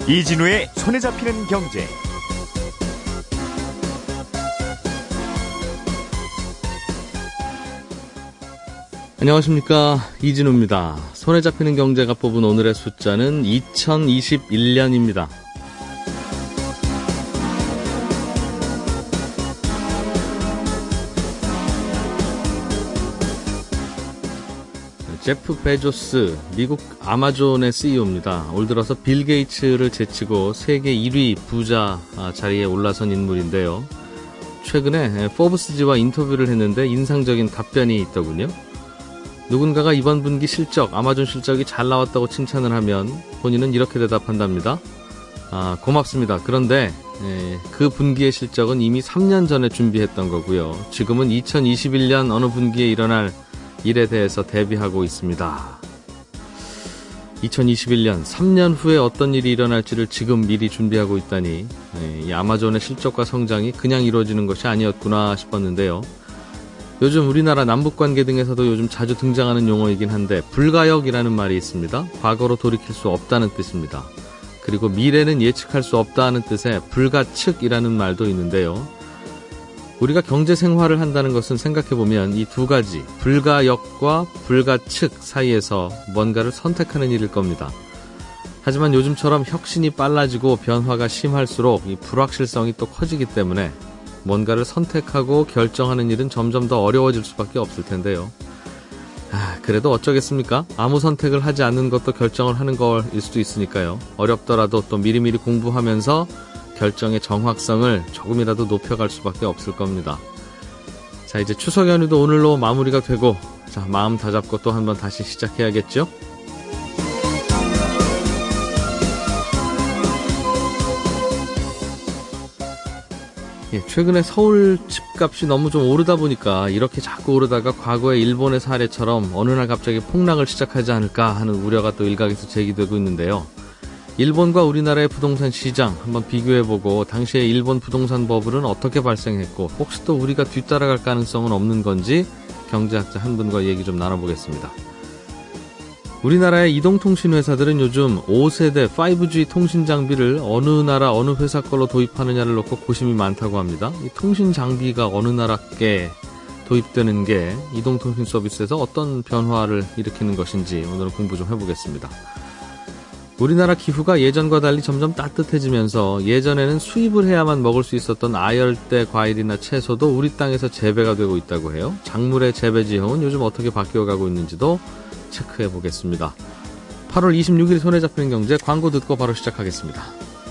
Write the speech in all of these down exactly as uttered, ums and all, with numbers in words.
이진우의 손에 잡히는 경제. 안녕하십니까, 이진우입니다. 손에 잡히는 경제가 뽑은 오늘의 숫자는 이천이십일 년입니다. 제프 베조스, 미국 아마존의 씨이오입니다. 올 들어서 빌 게이츠를 제치고 세계 일 위 부자 자리에 올라선 인물인데요. 최근에 포브스지와 인터뷰를 했는데 인상적인 답변이 있더군요. 누군가가 이번 분기 실적, 아마존 실적이 잘 나왔다고 칭찬을 하면 본인은 이렇게 대답한답니다. 아, 고맙습니다. 그런데 예, 그 분기의 실적은 이미 삼 년 전에 준비했던 거고요. 지금은 이천이십일 년 어느 분기에 일어날 일에 대해서 대비하고 있습니다. 이천이십일 년, 삼 년 후에 어떤 일이 일어날지를 지금 미리 준비하고 있다니, 예, 이 아마존의 실적과 성장이 그냥 이루어지는 것이 아니었구나 싶었는데요. 요즘 우리나라 남북관계 등에서도 요즘 자주 등장하는 용어이긴 한데 불가역이라는 말이 있습니다. 과거로 돌이킬 수 없다는 뜻입니다. 그리고 미래는 예측할 수 없다는 뜻의 불가측이라는 말도 있는데요. 우리가 경제 생활을 한다는 것은 생각해보면 이 두 가지, 불가역과 불가측 사이에서 뭔가를 선택하는 일일 겁니다. 하지만 요즘처럼 혁신이 빨라지고 변화가 심할수록 이 불확실성이 또 커지기 때문에 뭔가를 선택하고 결정하는 일은 점점 더 어려워질 수밖에 없을 텐데요. 아, 그래도 어쩌겠습니까? 아무 선택을 하지 않는 것도 결정을 하는 거일 수도 있으니까요. 어렵더라도 또 미리미리 공부하면서 결정의 정확성을 조금이라도 높여갈 수밖에 없을 겁니다. 자, 이제 추석 연휴도 오늘로 마무리가 되고, 자, 마음 다잡고 또 한번 다시 시작해야겠죠? 예, 최근에 서울 집값이 너무 좀 오르다 보니까 이렇게 자꾸 오르다가 과거의 일본의 사례처럼 어느 날 갑자기 폭락을 시작하지 않을까 하는 우려가 또 일각에서 제기되고 있는데요. 일본과 우리나라의 부동산 시장 한번 비교해보고 당시에 일본 부동산 버블은 어떻게 발생했고 혹시 또 우리가 뒤따라갈 가능성은 없는 건지 경제학자 한 분과 얘기 좀 나눠보겠습니다. 우리나라의 이동통신회사들은 요즘 오 세대 파이브지 통신 장비를 어느 나라 어느 회사 걸로 도입하느냐를 놓고 고심이 많다고 합니다. 이 통신 장비가 어느 나라께 도입되는 게 이동통신 서비스에서 어떤 변화를 일으키는 것인지 오늘은 공부 좀 해보겠습니다. 우리나라 기후가 예전과 달리 점점 따뜻해지면서 예전에는 수입을 해야만 먹을 수 있었던 아열대 과일이나 채소도 우리 땅에서 재배가 되고 있다고 해요. 작물의 재배 지형은 요즘 어떻게 바뀌어가고 있는지도 체크해 보겠습니다. 팔월 이십육일 손에 잡히는 경제, 광고 듣고 바로 시작하겠습니다.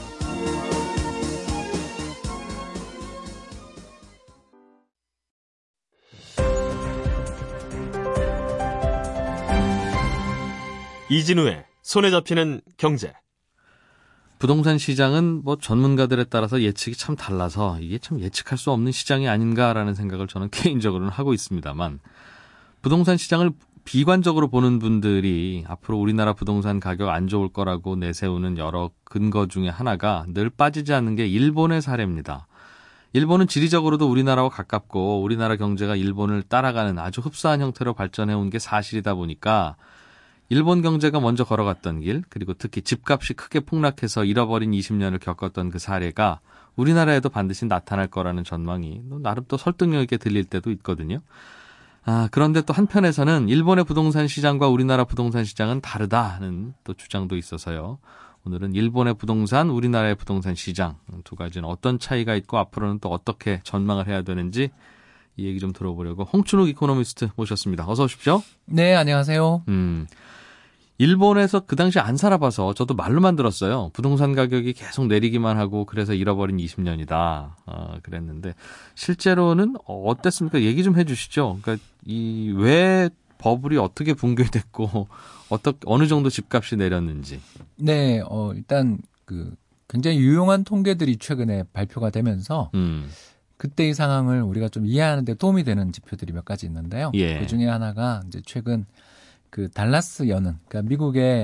이진우의 손에 잡히는 경제. 부동산 시장은 뭐 전문가들에 따라서 예측이 참 달라서 이게 참 예측할 수 없는 시장이 아닌가라는 생각을 저는 개인적으로는 하고 있습니다만, 부동산 시장을 비관적으로 보는 분들이 앞으로 우리나라 부동산 가격 안 좋을 거라고 내세우는 여러 근거 중에 하나가 늘 빠지지 않는 게 일본의 사례입니다. 일본은 지리적으로도 우리나라와 가깝고 우리나라 경제가 일본을 따라가는 아주 흡사한 형태로 발전해온 게 사실이다 보니까 일본 경제가 먼저 걸어갔던 길, 그리고 특히 집값이 크게 폭락해서 잃어버린 이십 년을 겪었던 그 사례가 우리나라에도 반드시 나타날 거라는 전망이 나름 또 설득력 있게 들릴 때도 있거든요. 아, 그런데 또 한편에서는 일본의 부동산 시장과 우리나라 부동산 시장은 다르다는 또 주장도 있어서요. 오늘은 일본의 부동산, 우리나라의 부동산 시장 두 가지는 어떤 차이가 있고 앞으로는 또 어떻게 전망을 해야 되는지 이 얘기 좀 들어보려고 홍춘욱 이코노미스트 모셨습니다. 어서 오십시오. 네, 안녕하세요. 음, 일본에서 그 당시 안 살아봐서 저도 말로만 들었어요. 부동산 가격이 계속 내리기만 하고 그래서 잃어버린 이십 년이다. 어, 그랬는데 실제로는 어땠습니까? 얘기 좀 해주시죠. 그러니까 이 왜 버블이 어떻게 붕괴됐고 어떻게 어느 정도 집값이 내렸는지. 네, 어, 일단 그 굉장히 유용한 통계들이 최근에 발표가 되면서 음. 그때의 상황을 우리가 좀 이해하는 데 도움이 되는 지표들이 몇 가지 있는데요. 예. 그 중에 하나가 이제 최근 그 달라스 연은, 그러니까 미국의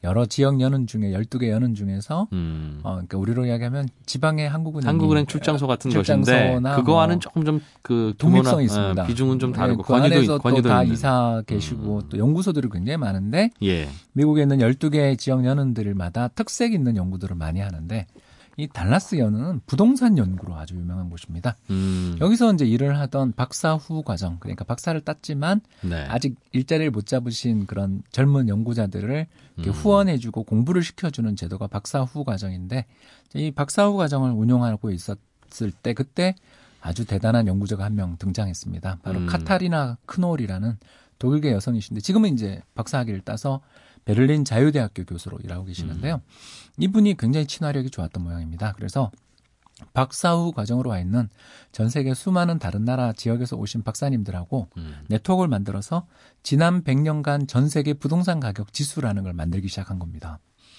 여러 지역 연은 중에 열두 개 연은 중에서 음. 어, 그러니까 우리로 이야기하면 지방의 한국은행 한국은행 출장소 같은 출장소나 것인데 그거와는 뭐 조금 좀 그 독립성이 있습니다. 비중은 좀 다르고 네, 그 권위도 안에서 권위도 또 다 있는. 이사 계시고 음. 또 연구소들이 굉장히 많은데 예. 미국에 있는 열두 개 지역 연은들마다 특색 있는 연구들을 많이 하는데 이 달라스 연은 부동산 연구로 아주 유명한 곳입니다. 음. 여기서 이제 일을 하던 박사 후 과정, 그러니까 박사를 땄지만 네. 아직 일자리를 못 잡으신 그런 젊은 연구자들을 이렇게 음. 후원해주고 공부를 시켜주는 제도가 박사 후 과정인데 이 박사 후 과정을 운영하고 있었을 때 그때 아주 대단한 연구자가 한 명 등장했습니다. 바로 음. 카타리나 크놀이라는 독일계 여성이신데 지금은 이제 박사학위를 따서 베를린 자유대학교 교수로 일하고 계시는데요. 음. 이분이 굉장히 친화력이 좋았던 모양입니다. 그래서 박사 후 과정으로 와 있는 전 세계 수많은 다른 나라 지역에서 오신 박사님들하고 음. 네트워크를 만들어서 지난 백 년간 전 세계 부동산 가격 지수라는 걸 만들기 시작한 겁니다.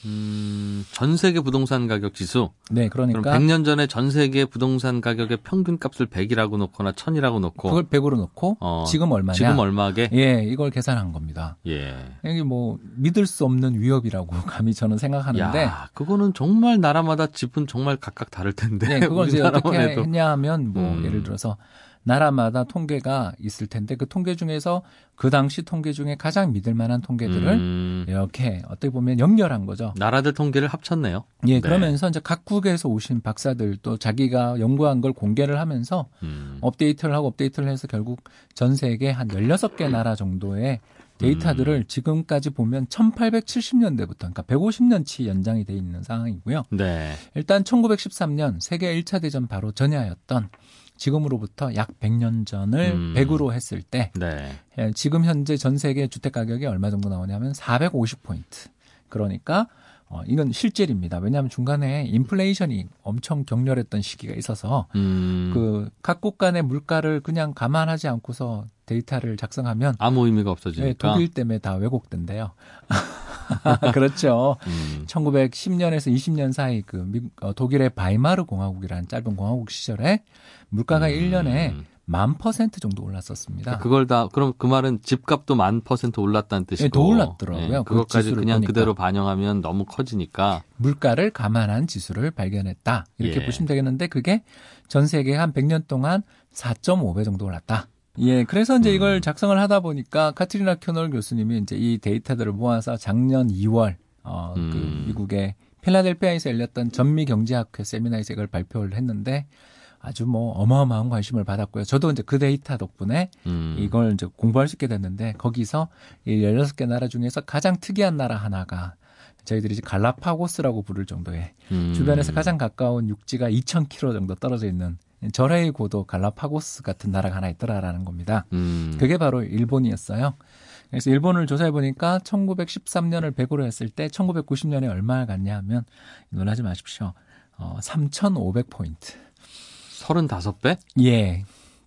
음, 전 세계 부동산 가격 지수? 네, 그러니까. 그럼 백 년 전에 전 세계 부동산 가격의 평균 값을 백이라고 놓거나 천이라고 놓고. 그걸 백으로 놓고, 어, 지금 얼마냐. 지금 얼마게? 예, 이걸 계산한 겁니다. 예. 이게 뭐, 믿을 수 없는 위협이라고 감히 저는 생각하는데. 야, 그거는 정말 나라마다 집은 정말 각각 다를 텐데. 네, 그걸 이제 어떻게 해도. 했냐 하면, 뭐, 음. 예를 들어서, 나라마다 통계가 있을 텐데 그 통계 중에서 그 당시 통계 중에 가장 믿을 만한 통계들을 음. 이렇게 어떻게 보면 연결한 거죠. 나라들 통계를 합쳤네요. 예, 네. 그러면서 이제 각국에서 오신 박사들 또 자기가 연구한 걸 공개를 하면서 음. 업데이트를 하고 업데이트를 해서 결국 전 세계 한 열여섯 개 나라 정도의 데이터들을 음. 지금까지 보면 천팔백칠십 년대부터 그러니까 백오십 년치 연장이 돼 있는 상황이고요. 네. 일단 천구백십삼 년 세계 일 차 대전 바로 전야였던 지금으로부터 약 백 년 전을 음. 백으로 했을 때 네. 지금 현재 전 세계 주택 가격이 얼마 정도 나오냐면 사백오십 포인트. 그러니까 어, 이건 실질입니다. 왜냐하면 중간에 인플레이션이 엄청 격렬했던 시기가 있어서 음. 그 각국 간의 물가를 그냥 감안하지 않고서 데이터를 작성하면 아무 의미가 없어지니까. 네, 독일 때문에 다 왜곡된대요. 그렇죠. 음. 천구백십 년에서 이십 년 사이 그 미국, 어, 독일의 바이마르 공화국이라는 짧은 공화국 시절에 물가가 음. 일 년에 만 퍼센트 정도 올랐었습니다. 그걸 다 그럼 그 말은 집값도 만 퍼센트 올랐다는 뜻이고. 네, 더 올랐더라고요. 네, 그 그것까지 그냥 보니까. 그대로 반영하면 너무 커지니까. 물가를 감안한 지수를 발견했다. 이렇게 예. 보시면 되겠는데 그게 전 세계 한 백 년 동안 사 점 오 배 정도 올랐다. 예, 그래서 이제 이걸 작성을 하다 보니까 카트리나 큐놀 교수님이 이제 이 데이터들을 모아서 작년 이월 어, 음. 그 미국의 필라델피아에서 열렸던 전미 경제학회 세미나에서 이걸 발표를 했는데 아주 뭐 어마어마한 관심을 받았고요. 저도 이제 그 데이터 덕분에 음. 이걸 이제 공부할 수 있게 됐는데 거기서 이 열여섯 개 나라 중에서 가장 특이한 나라 하나가 저희들이 이제 갈라파고스라고 부를 정도의 음. 주변에서 가장 가까운 육지가 이천 킬로미터 정도 떨어져 있는 절해의 고도 갈라파고스 같은 나라가 하나 있더라라는 겁니다. 음. 그게 바로 일본이었어요. 그래서 일본을 조사해 보니까 천구백십삼 년을 백으로 했을 때 천구백구십 년에 얼마 갔냐 하면 놀라지 마십시오. 어, 삼천오백 포인트. 서른다섯 배? 예.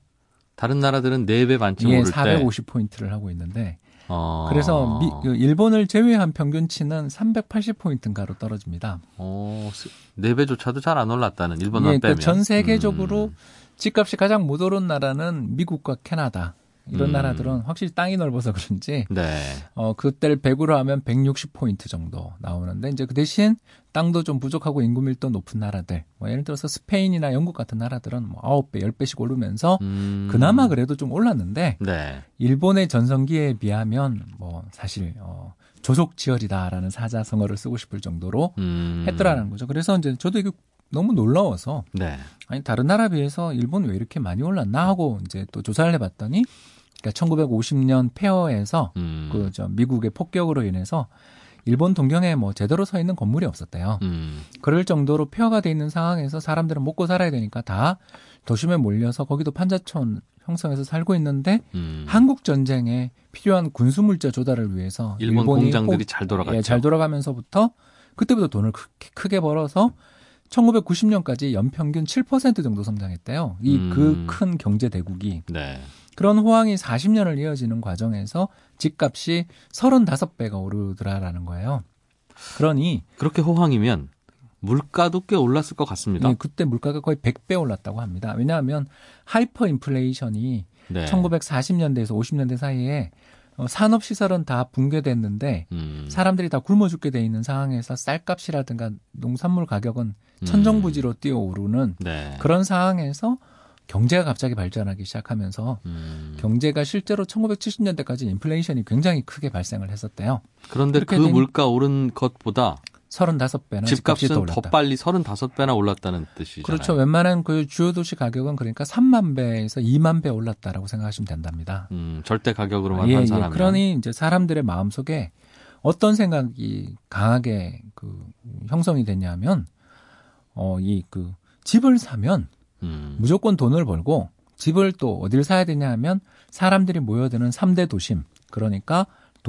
다른 나라들은 네 배 반쯤 예, 오를 때. 사백오십 포인트를 하고 있는데 어. 그래서 미, 일본을 제외한 평균치는 삼백팔십 포인트인가로 떨어집니다. 어, 네 배조차도 잘 안 올랐다는 일본만 예, 빼면. 그러니까 전 세계적으로 음. 집값이 가장 못 오른 나라는 미국과 캐나다. 이런 음. 나라들은 확실히 땅이 넓어서 그런지 네. 어, 그때를 백으로 하면 백육십 포인트 정도 나오는데 이제 그 대신 땅도 좀 부족하고 인구 밀도 높은 나라들 뭐 예를 들어서 스페인이나 영국 같은 나라들은 뭐 아홉 배, 십 배씩 오르면서 음. 그나마 그래도 좀 올랐는데 네. 일본의 전성기에 비하면 뭐 사실 어, 조족지혈이다라는 사자성어를 쓰고 싶을 정도로 음. 했더라는 거죠. 그래서 이제 저도 이게 너무 놀라워서 네. 아니 다른 나라 비해서 일본 왜 이렇게 많이 올랐나 하고 이제 또 조사를 해봤더니 그러니까 천구백오십 년 폐허에서 음. 그 저 미국의 폭격으로 인해서 일본 동경에 뭐 제대로 서 있는 건물이 없었대요. 음. 그럴 정도로 폐허가 돼 있는 상황에서 사람들은 먹고 살아야 되니까 다 도심에 몰려서 거기도 판자촌 형성해서 살고 있는데 음. 한국 전쟁에 필요한 군수 물자 조달을 위해서 일본 일본이 공장들이 호, 잘 돌아갔죠. 예, 잘 돌아가면서부터 그때부터 돈을 크게, 크게 벌어서 천구백구십 년까지 연평균 칠 퍼센트 정도 성장했대요. 이 그 큰 음. 경제 대국이. 네. 그런 호황이 사십 년을 이어지는 과정에서 집값이 서른다섯 배가 오르더라라는 거예요. 그러니 그렇게 호황이면 물가도 꽤 올랐을 것 같습니다. 네, 그때 물가가 거의 백 배 올랐다고 합니다. 왜냐하면 하이퍼 인플레이션이 네. 천구백사십 년대에서 오십 년대 사이에 어, 산업시설은 다 붕괴됐는데 음. 사람들이 다 굶어 죽게 돼 있는 상황에서 쌀값이라든가 농산물 가격은 천정부지로 뛰어오르는 네. 그런 상황에서 경제가 갑자기 발전하기 시작하면서 음. 경제가 실제로 천구백칠십 년대까지 인플레이션이 굉장히 크게 발생을 했었대요. 그런데 그 되니 물가 오른 것보다 서른다섯 배나 집값이 더 집값은 올랐다. 더 빨리 서른다섯 배나 올랐다는 뜻이잖아요. 그렇죠. 웬만한 그 주요 도시 가격은 그러니까 삼만 배에서 이만 배 올랐다라고 생각하시면 된답니다. 음, 절대 가격으로만 예, 환산하면. 예. 그러니 이제 사람들의 마음속에 어떤 생각이 강하게 그 형성이 됐냐면 어, 이 그 집을 사면 음. 무조건 돈을 벌고 집을 또 어딜 사야 되냐 하면 사람들이 모여드는 삼 대 도심. 그러니까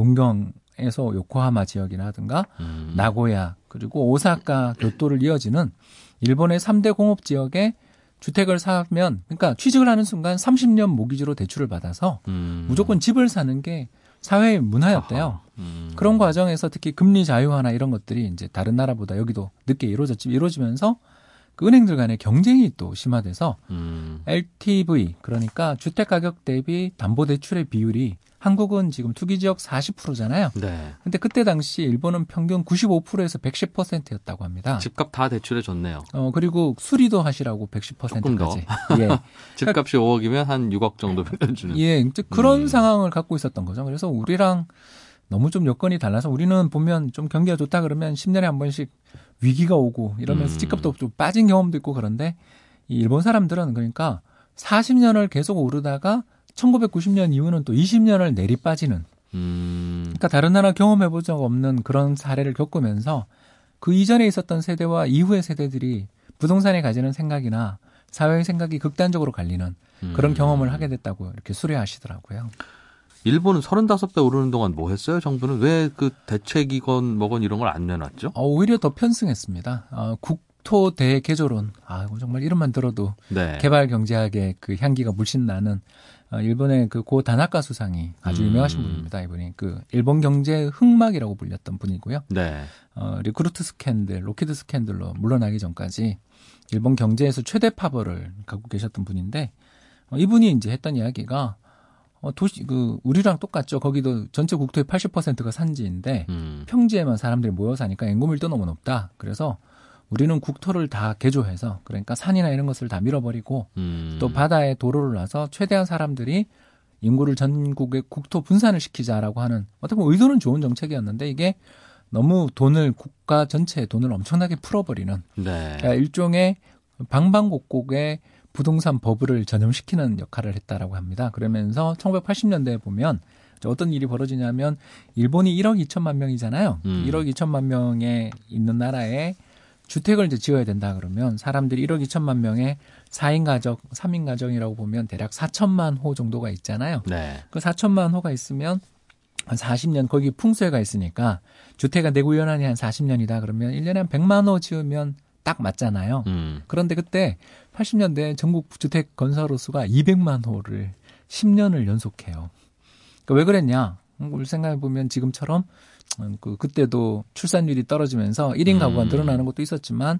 동경에서 요코하마 지역이라든가 음. 나고야 그리고 오사카 교토를 이어지는 일본의 삼 대 공업 지역에 주택을 사면 그러니까 취직을 하는 순간 삼십 년 모기지로 대출을 받아서 음. 무조건 집을 사는 게 사회의 문화였대요. 음. 그런 과정에서 특히 금리 자유화나 이런 것들이 이제 다른 나라보다 여기도 늦게 이루어졌지 이루어지면서 그 은행들 간의 경쟁이 또 심화돼서 음. 엘티브이 그러니까 주택 가격 대비 담보 대출의 비율이 한국은 지금 투기 지역 사십 퍼센트잖아요. 네. 근데 그때 당시 일본은 평균 구십오 퍼센트에서 백십 퍼센트였다고 합니다. 집값 다 대출해 줬네요. 어 그리고 수리도 하시라고 백십 퍼센트까지. 조금 더. 예. 집값이 오억이면 한 육억 정도 빌려주는. 예. 이제 그런 음. 상황을 갖고 있었던 거죠. 그래서 우리랑 너무 좀 여건이 달라서 우리는 보면 좀 경기가 좋다 그러면 십 년에 한 번씩 위기가 오고 이러면서 음. 집값도 좀 빠진 경험도 있고 그런데 이 일본 사람들은 그러니까 사십 년을 계속 오르다가 천구백구십 년 이후는 또 이십 년을 내리 빠지는 음. 그러니까 다른 나라 경험해본 적 없는 그런 사례를 겪으면서 그 이전에 있었던 세대와 이후의 세대들이 부동산에 가지는 생각이나 사회의 생각이 극단적으로 갈리는 그런 음. 경험을 하게 됐다고 이렇게 수려하시더라고요. 일본은 서른다섯 배 오르는 동안 뭐 했어요? 정부는 왜 그 대책이건 뭐건 이런 걸 안 내놨죠? 어, 오히려 더 편승했습니다. 어, 국토 대개조론. 아, 이거 정말 이름만 들어도 네. 개발 경제학의 그 향기가 물씬 나는 어, 일본의 그 고 다나카 수상이 아주 음. 유명하신 분입니다. 이분이 그 일본 경제의 흑막이라고 불렸던 분이고요. 네. 어, 리크루트 스캔들, 로키드 스캔들로 물러나기 전까지 일본 경제에서 최대 파벌을 갖고 계셨던 분인데 어, 이분이 이제 했던 이야기가 어, 도시 그 우리랑 똑같죠. 거기도 전체 국토의 팔십 퍼센트가 산지인데 음. 평지에만 사람들이 모여 사니까 인구 밀도 너무 높다. 그래서 우리는 국토를 다 개조해서 그러니까 산이나 이런 것을 다 밀어버리고 음. 또 바다에 도로를 놔서 최대한 사람들이 인구를 전국에 국토 분산을 시키자라고 하는 어떻게 보면 의도는 좋은 정책이었는데 이게 너무 돈을 국가 전체에 돈을 엄청나게 풀어버리는 네. 그러니까 일종의 방방곡곡의 부동산 버블을 전염시키는 역할을 했다라고 합니다. 그러면서 천구백팔십 년대에 보면 어떤 일이 벌어지냐면 일본이 일억 이천만 명이잖아요. 음. 일억 이천만 명에 있는 나라에 주택을 이제 지어야 된다 그러면 사람들이 일억 이천만 명의 사 인 가족, 삼 인 가정이라고 보면 대략 사천만 호 정도가 있잖아요. 네. 그 사천만 호가 있으면 한 사십 년 거기 풍수해가 있으니까 주택가 내구 연한이 한 사십 년이다 그러면 일 년에 한 백만 호 지으면 딱 맞잖아요. 음. 그런데 그때 팔십 년대 전국 주택 건설 호 수가 이백만 호를 십 년을 연속해요. 그러니까 왜 그랬냐? 우리 생각해 보면 지금처럼 그 그때도 출산율이 떨어지면서 일 인 가구가 음. 늘어나는 것도 있었지만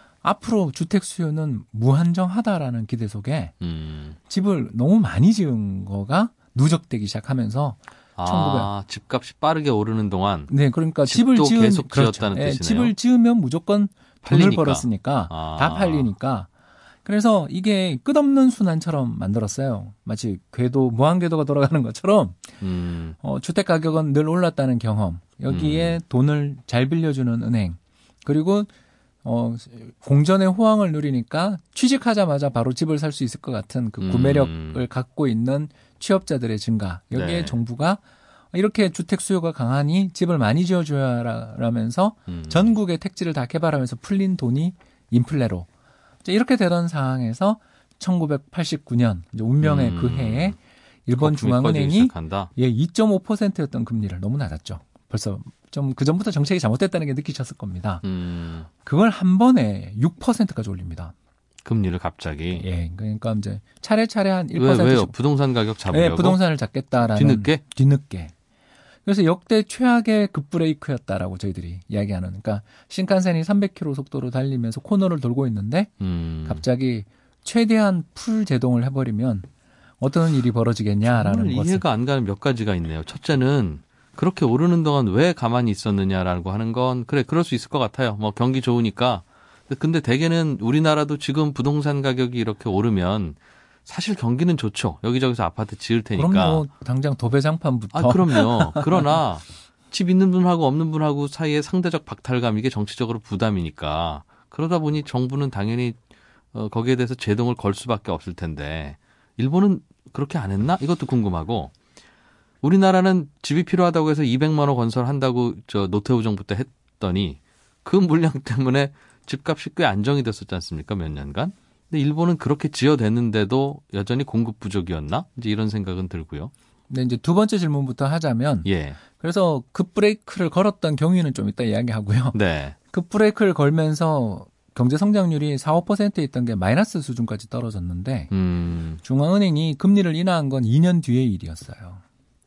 앞으로 주택 수요는 무한정하다라는 기대 속에 음. 집을 너무 많이 지은 거가 누적되기 시작하면서 아, 집값이 빠르게 오르는 동안 네 그러니까 집도 집을 지은 계속 그렇죠. 지었다는 예, 뜻이네요. 집을 지으면 무조건 돈을 팔리니까. 벌었으니까 아. 다 팔리니까 그래서 이게 끝없는 순환처럼 만들었어요. 마치 궤도 무한궤도가 돌아가는 것처럼 음. 어, 주택 가격은 늘 올랐다는 경험 여기에 음. 돈을 잘 빌려주는 은행 그리고 어, 공전의 호황을 누리니까 취직하자마자 바로 집을 살 수 있을 것 같은 그 구매력을 음. 갖고 있는 취업자들의 증가 여기에 네. 정부가 이렇게 주택 수요가 강하니 집을 많이 지어줘야라면서 음. 전국의 택지를 다 개발하면서 풀린 돈이 인플레로 이제 이렇게 되던 상황에서 천구백팔십구 년 이제 운명의 음. 그 해에 일본 거품이 꺼지기 중앙은행이 시작한다. 예 이 점 오 퍼센트였던 금리를 너무 낮았죠. 벌써 좀 그 전부터 정책이 잘못됐다는 게 느끼셨을 겁니다. 음. 그걸 한 번에 육 퍼센트까지 올립니다. 금리를 갑자기. 예, 그러니까 이제 차례차례 한 일 왜, 퍼센트씩 왜요? 부동산 가격 잡으려고? 예, 부동산을 잡겠다라는 뒤늦게? 뒤늦게. 그래서 역대 최악의 급브레이크였다라고 저희들이 이야기하는. 그러니까 신칸센이 삼백 킬로미터 속도로 달리면서 코너를 돌고 있는데 음. 갑자기 최대한 풀 제동을 해버리면 어떤 일이 벌어지겠냐라는 정말 것을. 이해가 안 가는 몇 가지가 있네요. 첫째는 그렇게 오르는 동안 왜 가만히 있었느냐라고 하는 건 그래 그럴 수 있을 것 같아요. 뭐 경기 좋으니까. 근데 대개는 우리나라도 지금 부동산 가격이 이렇게 오르면 사실 경기는 좋죠. 여기저기서 아파트 지을 테니까. 그럼요. 당장 도배장판부터. 아, 그럼요. 그러나 집 있는 분하고 없는 분하고 사이에 상대적 박탈감, 이게 정치적으로 부담이니까. 그러다 보니 정부는 당연히 어, 거기에 대해서 제동을 걸 수밖에 없을 텐데 일본은 그렇게 안 했나? 이것도 궁금하고. 우리나라는 집이 필요하다고 해서 이백만 원 건설한다고 저 노태우 정부 때 했더니 그 물량 때문에 집값이 꽤 안정이 됐었지 않습니까? 몇 년간. 근데 일본은 그렇게 지어댔는데도 여전히 공급 부족이었나? 이제 이런 생각은 들고요. 네, 이제 두 번째 질문부터 하자면. 예. 그래서 급브레이크를 걸었던 경위는 좀 이따 이야기하고요. 네. 급브레이크를 걸면서 경제 성장률이 사, 오 퍼센트에 있던 게 마이너스 수준까지 떨어졌는데 음. 중앙은행이 금리를 인하한 건 이 년 뒤의 일이었어요.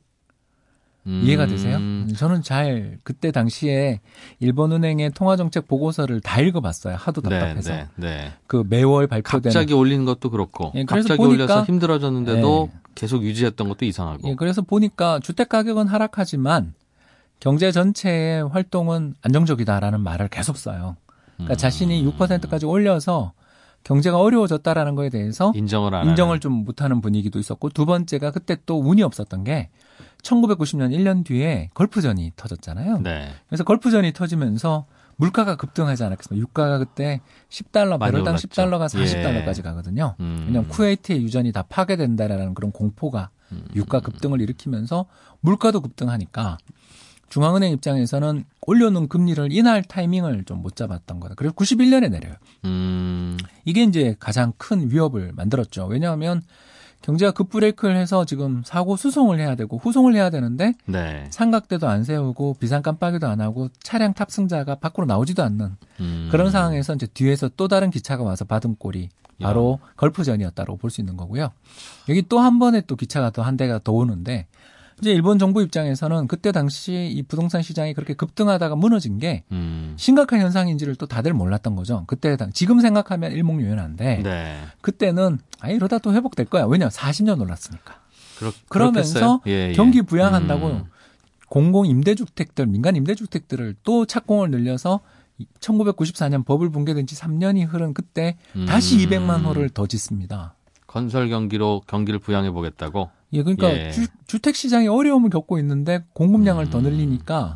음. 이해가 되세요? 저는 잘 그때 당시에 일본은행의 통화정책 보고서를 다 읽어봤어요. 하도 답답해서. 네, 네, 네. 그 매월 발표되는. 갑자기 올리는 것도 그렇고 예, 그래서 갑자기 보니까, 올려서 힘들어졌는데도 예. 계속 유지했던 것도 이상하고. 예, 그래서 보니까 주택가격은 하락하지만 경제 전체의 활동은 안정적이다라는 말을 계속 써요. 그러니까 음. 자신이 육 퍼센트까지 올려서 경제가 어려워졌다라는 거에 대해서 인정을 안 인정을 하는. 좀 못하는 분위기도 있었고, 두 번째가 그때 또 운이 없었던 게 천구백구십 년 일 년 뒤에 걸프전이 터졌잖아요. 네. 그래서 걸프전이 터지면서 물가가 급등하지 않았겠습니까? 유가가 그때 십 달러, 많이 배럴당 올랐죠. 십 달러가 사십 달러까지 예. 가거든요. 음. 왜냐하면 쿠웨이트의 유전이 다 파괴된다라는 그런 공포가 음. 유가 급등을 일으키면서 물가도 급등하니까 중앙은행 입장에서는 올려놓은 금리를 인하할 타이밍을 좀 못 잡았던 거다. 그래서 구십일 년에 내려요. 음. 이게 이제 가장 큰 위협을 만들었죠. 왜냐하면 경제가 급브레이크를 해서 지금 사고 수송을 해야 되고 후송을 해야 되는데 네. 삼각대도 안 세우고 비상 깜빡이도 안 하고 차량 탑승자가 밖으로 나오지도 않는 음. 그런 상황에서 이제 뒤에서 또 다른 기차가 와서 받은 꼴이 바로 야. 걸프전이었다고 볼 수 있는 거고요. 여기 또 한 번에 또 기차가 또 한 대가 더 오는데 이제 일본 정부 입장에서는 그때 당시 이 부동산 시장이 그렇게 급등하다가 무너진 게 음. 심각한 현상인지를 또 다들 몰랐던 거죠. 그때 당 지금 생각하면 일목요연한데 네. 그때는 아 이러다 또 회복될 거야. 왜냐 사십 년 올랐으니까. 그렇, 그러면서 예, 예. 경기 부양한다고 음. 공공 임대주택들, 민간 임대주택들을 또 착공을 늘려서 천구백구십사 년 버블 붕괴된 지 삼 년이 흐른 그때 음. 다시 이백만 호를 더 짓습니다. 건설 경기로 경기를 부양해 보겠다고. 예, 그러니까 예. 주, 주택 시장이 어려움을 겪고 있는데 공급량을 음. 더 늘리니까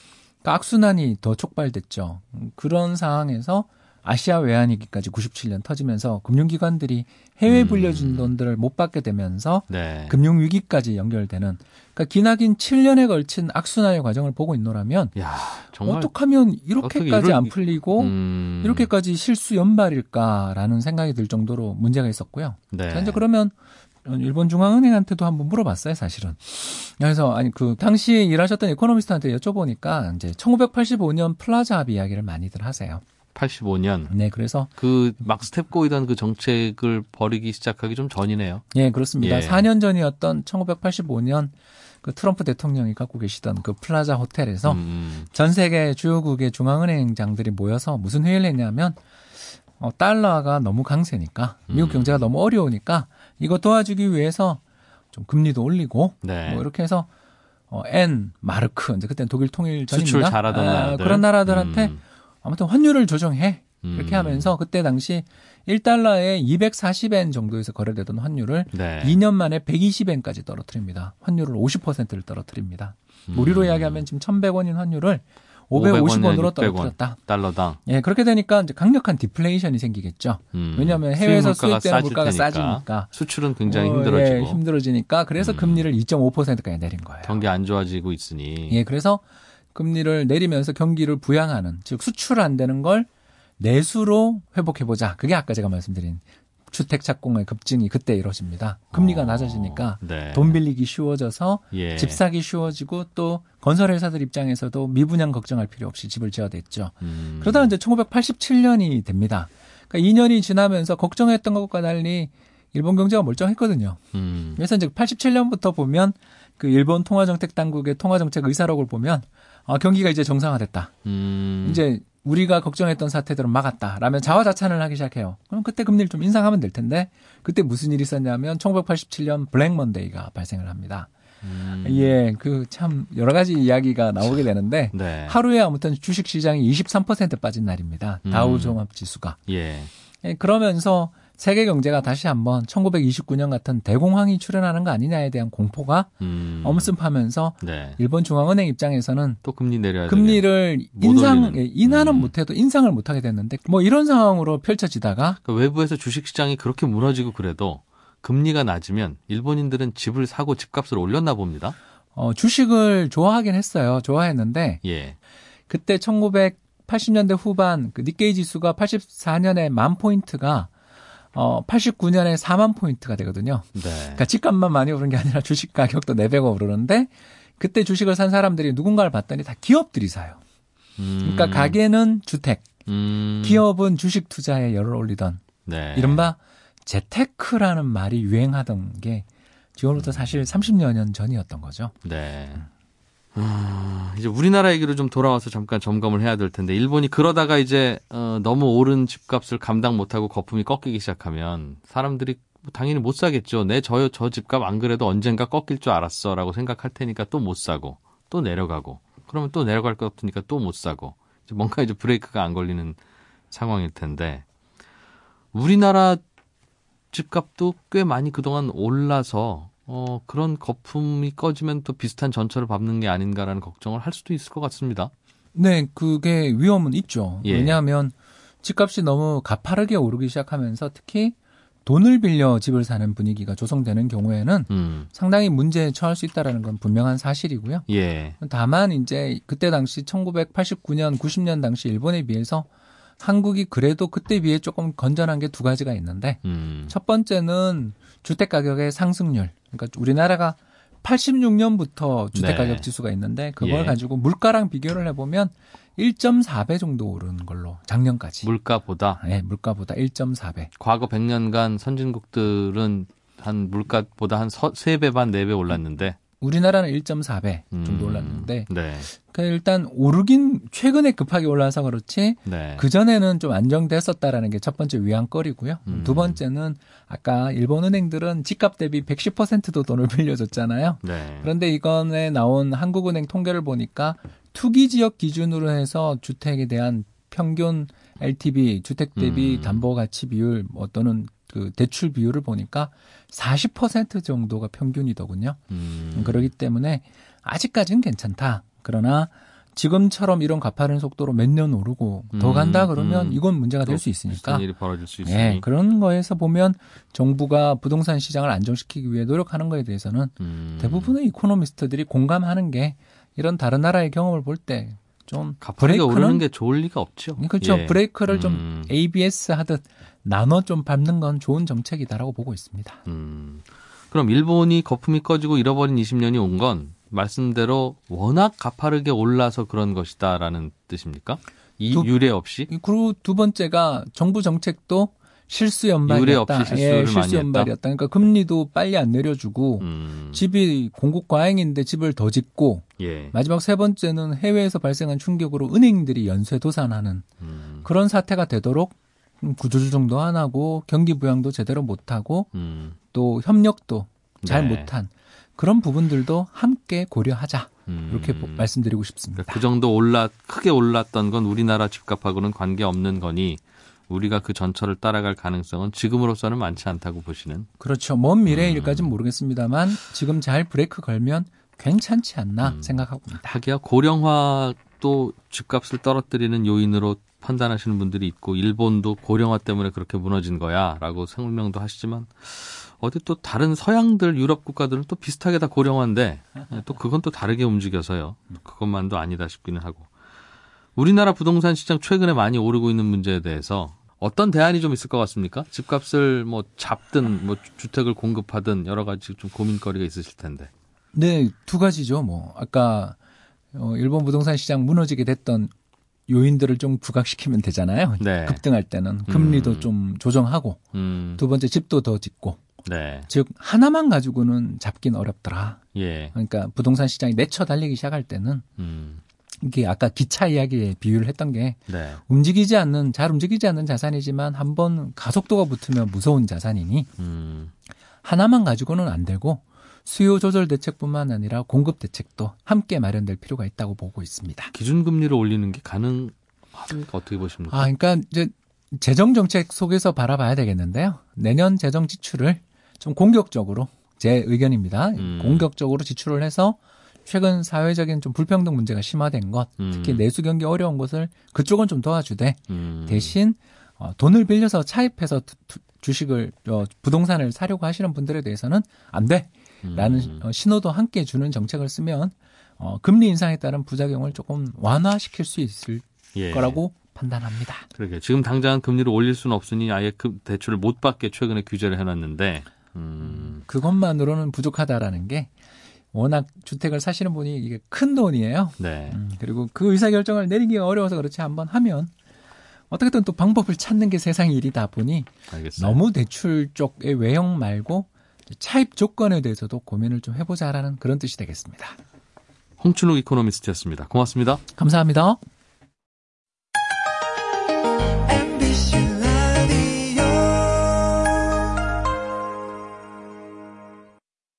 악순환이 더 촉발됐죠. 그런 상황에서 아시아 외환위기까지 구십칠 년 터지면서 금융기관들이 해외 불려준 돈들을 못 받게 되면서 네. 금융위기까지 연결되는 그러니까 기나긴 칠 년에 걸친 악순환의 과정을 보고 있노라면 야, 정말 어떻게 하면 이렇게까지 이럴... 안 풀리고 음... 이렇게까지 실수 연발일까라는 생각이 들 정도로 문제가 있었고요. 네. 자, 이제 그러면 일본 중앙은행한테도 한번 물어봤어요, 사실은. 그래서 아니 그 당시에 일하셨던 이코노미스트한테 여쭤보니까 이제 천구백팔십오 년 플라자 합의 이야기를 많이들 하세요. 팔십오 년. 네, 그래서 그 막 스텝 꼬이던 그 정책을 벌이기 시작하기 좀 전이네요. 예, 그렇습니다. 예. 사 년 전이었던 천구백팔십오 년 그 트럼프 대통령이 갖고 계시던 그 플라자 호텔에서 음. 전 세계 주요국의 중앙은행장들이 모여서 무슨 회의를 했냐면 어, 달러가 너무 강세니까 미국 음. 경제가 너무 어려우니까 이거 도와주기 위해서 좀 금리도 올리고 네. 뭐 이렇게 해서 어, 엔, 마르크 이제 그때는 독일 통일 전입니다. 수출 잘하던 아, 나라들. 그런 나라들한테 음. 아무튼 환율을 조정해. 이렇게 음. 하면서 그때 당시 일 달러에 이백사십 엔 정도에서 거래되던 환율을 네. 이 년 만에 백이십 엔까지 떨어뜨립니다. 환율을 오십 퍼센트를 떨어뜨립니다. 음. 우리로 이야기하면 지금 천백 원인 환율을 오백오십 원으로 떨어뜨렸다. 달러당. 예, 그렇게 되니까 이제 강력한 디플레이션이 생기겠죠. 음. 왜냐하면 해외에서 수입 수입되는 물가가 물가가 싸질 싸지니까 수출은 굉장히 어, 힘들어지고 예, 힘들어지니까 그래서 음. 금리를 이 점 오 퍼센트까지 내린 거예요. 경기 안 좋아지고 있으니. 예, 그래서 금리를 내리면서 경기를 부양하는 즉 수출 안 되는 걸 내수로 회복해보자. 그게 아까 제가 말씀드린 주택 착공의 급증이 그때 이루어집니다. 금리가 어, 낮아지니까 네. 돈 빌리기 쉬워져서 예. 집 사기 쉬워지고 또 건설회사들 입장에서도 미분양 걱정할 필요 없이 집을 지어댔죠. 음. 그러다가 이제 천구백팔십칠 년이 됩니다. 그러니까 이 년이 지나면서 걱정했던 것과 달리 일본 경제가 멀쩡했거든요. 음. 그래서 이제 팔십칠 년부터 보면 그 일본 통화정책 당국의 통화정책 의사록을 보면 아, 경기가 이제 정상화됐다. 음. 이제 우리가 걱정했던 사태들은 막았다라면 자화자찬을 하기 시작해요. 그럼 그때 금리를 좀 인상하면 될 텐데 그때 무슨 일이 있었냐면 천구백팔십칠 년 블랙 먼데이가 발생을 합니다. 음. 예, 그 참 여러 가지 이야기가 나오게 되는데 네. 하루에 아무튼 주식 시장이 이십삼 퍼센트 빠진 날입니다. 음. 다우 종합 지수가. 예. 예, 그러면서 세계 경제가 다시 한번 천구백이십구 년 같은 대공황이 출현하는 거 아니냐에 대한 공포가 음. 엄습하면서 네. 일본 중앙은행 입장에서는 또 금리 내려야 금리를 못 인상 올리는. 예, 인하는 음. 못해도 인상을 못하게 됐는데 뭐 이런 상황으로 펼쳐지다가 그러니까 외부에서 주식시장이 그렇게 무너지고 그래도 금리가 낮으면 일본인들은 집을 사고 집값을 올렸나 봅니다. 어, 주식을 좋아하긴 했어요. 좋아했는데 예. 그때 천구백팔십 년대 후반 그 니케이 지수가 팔십사 년에 만 포인트가 어, 팔십구 년에 사만 포인트가 되거든요. 네. 그러니까 집값만 많이 오른 게 아니라 주식 가격도 네 배가 오르는데 그때 주식을 산 사람들이 누군가를 봤더니 다 기업들이 사요. 음. 그러니까 가게는 주택, 음. 기업은 주식 투자에 열을 올리던 네. 이른바 재테크라는 말이 유행하던 게 지금부터 사실 삼십여 년 전이었던 거죠. 네. 아, 이제 우리나라 얘기로 좀 돌아와서 잠깐 점검을 해야 될 텐데 일본이 그러다가 이제 어, 너무 오른 집값을 감당 못하고 거품이 꺾이기 시작하면 사람들이 뭐 당연히 못 사겠죠. 내 저 저 집값 안 그래도 언젠가 꺾일 줄 알았어라고 생각할 테니까 또 못 사고 또 내려가고 그러면 또 내려갈 것 같으니까 또 못 사고 이제 뭔가 이제 브레이크가 안 걸리는 상황일 텐데 우리나라 집값도 꽤 많이 그동안 올라서 어, 그런 거품이 꺼지면 또 비슷한 전철을 밟는 게 아닌가라는 걱정을 할 수도 있을 것 같습니다. 네, 그게 위험은 있죠. 예. 왜냐하면 집값이 너무 가파르게 오르기 시작하면서 특히 돈을 빌려 집을 사는 분위기가 조성되는 경우에는 음. 상당히 문제에 처할 수 있다는 건 분명한 사실이고요. 예. 다만 이제 그때 당시 천구백팔십구 년, 구십 년 당시 일본에 비해서 한국이 그래도 그때 비해 조금 건전한 게 두 가지가 있는데 음. 첫 번째는 주택가격의 상승률. 그러니까 우리나라가 팔십육 년부터 주택가격 네. 지수가 있는데 그걸 예. 가지고 물가랑 비교를 해보면 일 점 사 배 정도 오른 걸로 작년까지. 물가보다 네, 물가보다 일 점 사 배. 과거 백 년간 선진국들은 한 물가보다 한 세 배 반, 네 배 올랐는데 우리나라는 일 점 사 배 정도 음. 올랐는데 네. 그러니까 일단 오르긴 최근에 급하게 올라서 그렇지 네. 그전에는 좀 안정됐었다라는 게 첫 번째 위안거리고요. 음. 두 번째는 아까 일본 은행들은 집값 대비 백십 퍼센트도 돈을 빌려줬잖아요. 네. 그런데 이번에 나온 한국은행 통계를 보니까 투기 지역 기준으로 해서 주택에 대한 평균 엘티브이, 주택 대비 음. 담보 가치 비율 뭐 또는 그 대출 비율을 보니까 사십 퍼센트 정도가 평균이더군요. 음. 그렇기 때문에 아직까지는 괜찮다. 그러나 지금처럼 이런 가파른 속도로 몇 년 오르고 더 음, 간다 그러면 음. 이건 문제가 될 또 수 있으니까. 비슷한 일이 벌어질 수 있으니. 예, 그런 거에서 보면 정부가 부동산 시장을 안정시키기 위해 노력하는 거에 대해서는 음. 대부분의 이코노미스트들이 공감하는 게 이런 다른 나라의 경험을 볼 때 좀 가파르게 오르는 게 좋을 리가 없죠. 그렇죠. 예. 브레이크를 좀 음. 에이비에스 하듯 나눠 좀 밟는 건 좋은 정책이다라고 보고 있습니다. 음. 그럼 일본이 거품이 꺼지고 잃어버린 이십 년이 온 건 말씀대로 워낙 가파르게 올라서 그런 것이다라는 뜻입니까? 이 두- 유례 없이? 그리고 두 번째가 정부 정책도 실수 연발이었다. 유례 없이 실수를 예, 많이 실수 했다? 연발이었다. 그러니까 금리도 빨리 안 내려주고 음. 집이 공급 과잉인데 집을 더 짓고 예. 마지막 세 번째는 해외에서 발생한 충격으로 은행들이 연쇄 도산하는 음. 그런 사태가 되도록 구조조정도 안 하고 경기 부양도 제대로 못하고 음. 또 협력도 잘 네. 못한 그런 부분들도 함께 고려하자. 음. 이렇게 보- 말씀드리고 싶습니다. 그러니까 그 정도 올라 크게 올랐던 건 우리나라 집값하고는 관계 없는 거니 우리가 그 전철을 따라갈 가능성은 지금으로서는 많지 않다고 보시는. 그렇죠. 먼 미래일까지는 음. 모르겠습니다만 지금 잘 브레이크 걸면 괜찮지 않나 음. 생각하고 있습니다. 하기야 고령화도 집값을 떨어뜨리는 요인으로 판단하시는 분들이 있고 일본도 고령화 때문에 그렇게 무너진 거야라고 설명도 하시지만 어디 또 다른 서양들 유럽 국가들은 또 비슷하게 다 고령화인데 또 그건 또 다르게 움직여서요. 그것만도 아니다 싶기는 하고. 우리나라 부동산 시장 최근에 많이 오르고 있는 문제에 대해서 어떤 대안이 좀 있을 것 같습니까? 집값을 뭐 잡든 뭐 주택을 공급하든 여러 가지 좀 고민거리가 있으실 텐데. 네, 두 가지죠. 뭐 아까 어, 일본 부동산 시장 무너지게 됐던 요인들을 좀 부각시키면 되잖아요. 네. 급등할 때는 금리도 음. 좀 조정하고 음, 두 번째 집도 더 짓고 네. 즉 하나만 가지고는 잡긴 어렵더라. 예. 그러니까 부동산 시장이 내쳐 달리기 시작할 때는 음, 이게 아까 기차 이야기에 비유를 했던 게 네. 움직이지 않는 잘 움직이지 않는 자산이지만 한번 가속도가 붙으면 무서운 자산이니 음. 하나만 가지고는 안 되고 수요 조절 대책뿐만 아니라 공급 대책도 함께 마련될 필요가 있다고 보고 있습니다. 기준금리를 올리는 게 가능합니까? 어떻게 보십니까? 아, 그러니까 이제 재정 정책 속에서 바라봐야 되겠는데요. 내년 재정 지출을 좀 공격적으로 제 의견입니다. 음. 공격적으로 지출을 해서 최근 사회적인 좀 불평등 문제가 심화된 것, 음. 특히 내수 경기 어려운 것을 그쪽은 좀 도와주되 음. 대신 어, 돈을 빌려서 차입해서 두, 두, 주식을 어, 부동산을 사려고 하시는 분들에 대해서는 안 돼라는 음. 어, 신호도 함께 주는 정책을 쓰면 어, 금리 인상에 따른 부작용을 조금 완화시킬 수 있을 예. 거라고 판단합니다. 그러게 지금 당장 금리를 올릴 수는 없으니 아예 그 대출을 못 받게 최근에 규제를 해놨는데 음. 그것만으로는 부족하다라는 게 워낙 주택을 사시는 분이 이게 큰 돈이에요. 네. 음, 그리고 그 의사결정을 내리기가 어려워서 그렇지 한번 하면 어떻게든 또 방법을 찾는 게 세상 일이다 보니 알겠어요. 너무 대출 쪽의 외형 말고 차입 조건에 대해서도 고민을 좀 해보자라는 그런 뜻이 되겠습니다. 홍춘욱 이코노미스트였습니다. 고맙습니다. 감사합니다.